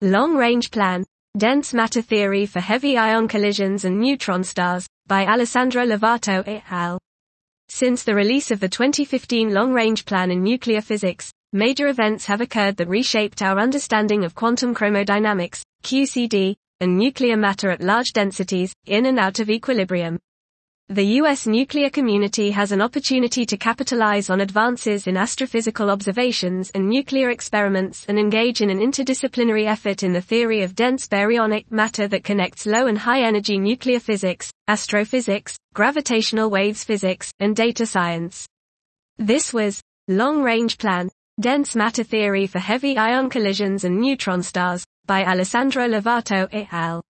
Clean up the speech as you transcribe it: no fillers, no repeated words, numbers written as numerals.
Long-Range Plan, Dense Matter Theory for Heavy Ion Collisions and Neutron Stars, by Alessandro Lovato et al. Since the release of the 2015 Long-Range Plan in nuclear physics, major events have occurred that reshaped our understanding of quantum chromodynamics, QCD, and nuclear matter at large densities, in and out of equilibrium. The U.S. nuclear community has an opportunity to capitalize on advances in astrophysical observations and nuclear experiments and engage in an interdisciplinary effort in the theory of dense baryonic matter that connects low and high energy nuclear physics, astrophysics, gravitational waves physics, and data science. This was Long-Range Plan, Dense Matter Theory for Heavy Ion Collisions and Neutron Stars, by Alessandro Lovato et al.